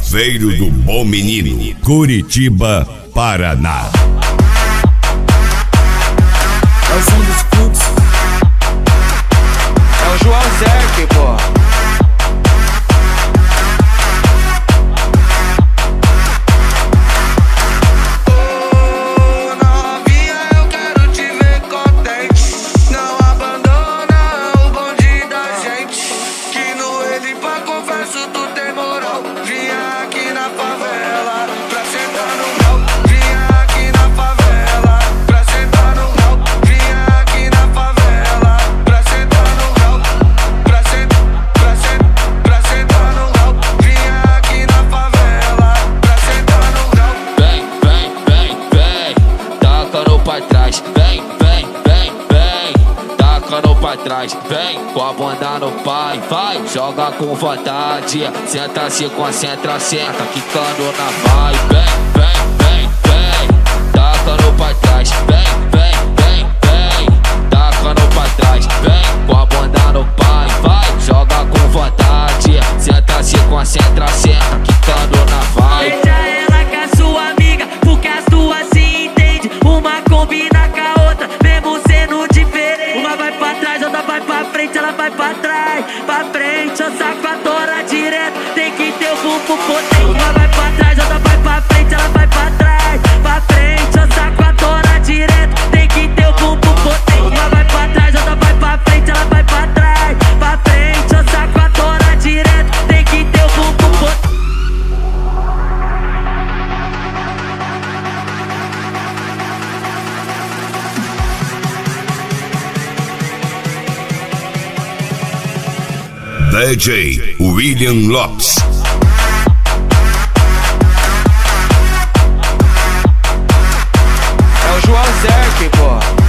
Chaveiro do Bom Menino, Curitiba, Paraná. É o som dos fluxos. É o João Zé, pô. Pra trás, vem com a bunda no pai, vai, joga com vontade, senta, se concentra, senta, quicando na vai, vem, tacando pra trás, vem, tacando pra trás, vem com a bunda no pai, vai, joga com vontade, senta, se concentra, senta, quicando na vai. Deixa ela com a sua amiga, porque as duas se entendem, uma combina com a outra, mesmo sendo diferente. Uma vai pra trás, outra vai pra frente, ela vai pra trás, pra frente, eu saco a tora direto, tem que ter o bumbum potente. Uma vai pra trás, outra vai pra frente, ela vai pra trás, pra frente, eu saco a tora direto, tem que ter o bumbum potente. Uma vai pra trás, outra vai pra frente, ela vai pra trás, pra frente, eu saco a tora direto, tem que ter o bumbum potente. DJ William Lopes. É o João Zé, pô.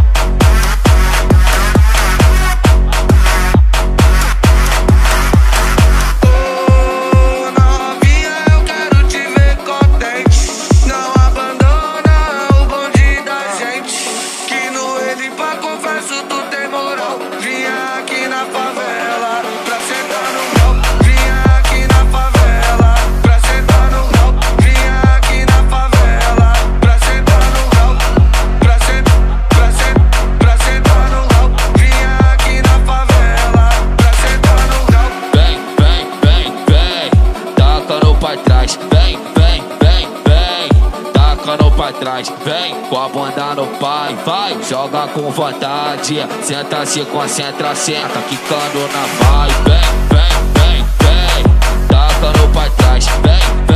Pra trás, vem com a bunda no pai, vai, joga com vontade, senta, se concentra, senta, quicando na vai, vem, tacando pra trás, vem.